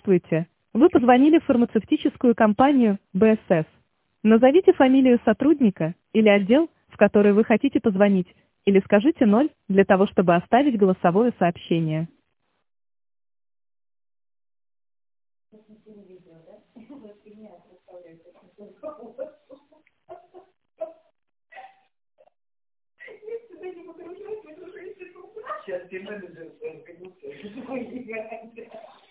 Здравствуйте. Вы позвонили в фармацевтическую компанию БСС. Назовите фамилию сотрудника или отдел, в который вы хотите позвонить, или скажите 0 для того, чтобы оставить голосовое сообщение. Сейчас ты менеджер,